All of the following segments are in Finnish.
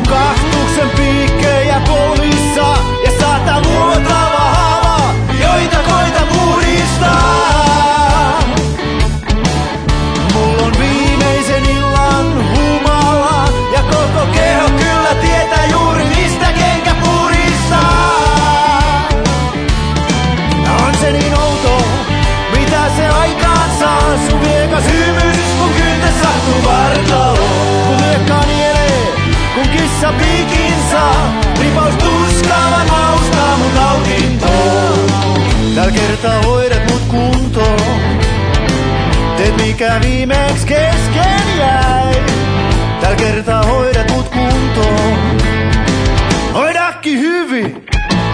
Kaktuksen piikkejä polvissa ja 100 luotava haava, joita koita puhdistaa. Mulla on viimeisen illan humala ja koko keho kyllä tietää juuri mistä kenkä puhdistaa. On se niin outo, mitä se aikaan saa, sun viekas hymys kun kyntä sattuu vartaloon. Kun miekka nielee, kun kissa piikinsa, ripaus tuskaa vaan maustaa mun nautintoon. Tällä kertaa hoidat mut kuntoon, teet mikä viimeks kesken jäi. Tällä kertaa hoidat mut kuntoon, hoidakki hyvin.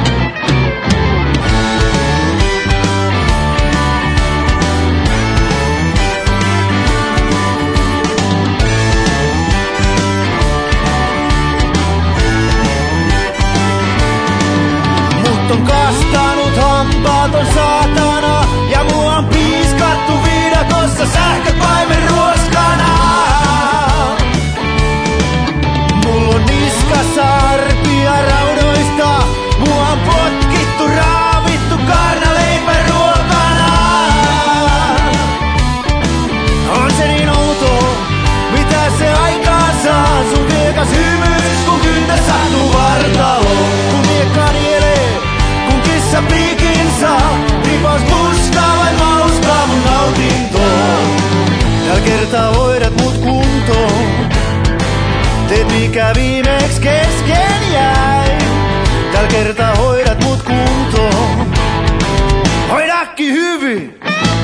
On kastanut hampaaton saatana ja mua on piiskattu viidakossa sähköpaimen ruoskana. Mulla on niskassa arpia raudoista, mua on potkittu, raavittu kaarnaleipän ruokana. On se niin outo, mitä se aikaan saa, sun viekas hymys kun kyntä sattuu vartaloon. Kun miekka nielee, kissa piikinsa, ripaus tuskaa vain maustaa mun nautintoon. Tällä kertaa hoidat mut kuntoon, teet mikä viimeks kesken jäi. Tällä kertaa hoidat mut kuntoon, hoidakki hyvin.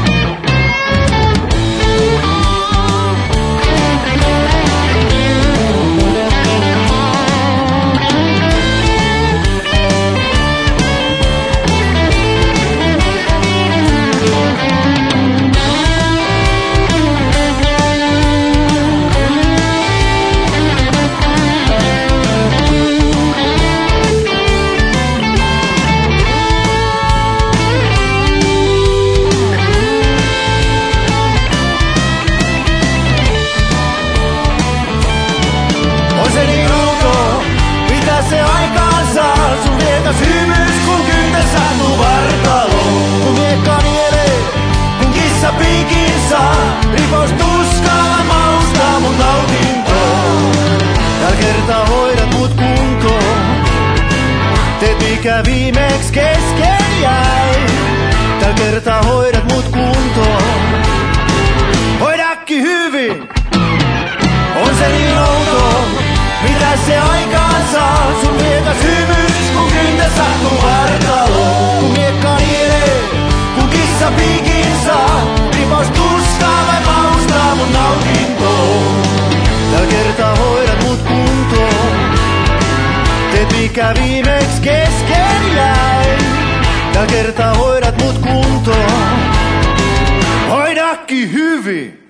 Se aikaan saa, sun viekas hymys kun kyntä sattuu vartaloon. Kun miekka nielee, kun kissa piikinsa, ripaus tuskaa maustaa mun nautintoon. Tällä kertaa hoidat mut kuntoon, teet mikä viimeks kesken jäi. Tällä kertaa hoidat mut kuntoon, hoidakki hyvin. On se niin outo, mitä se aikaan saa, sun viekas hymys kun kyntä sattuu vartaloon. Kun miekka nielee, kun kissa piikinsa, ripaus tuskaa vain maustaa mun nautintoon. Tällä kertaa hoidat mut kuntoon, teet mikä viimeks kesken jäi. Tällä kertaa hoidat mut kuntoon, hoidakki hyvin.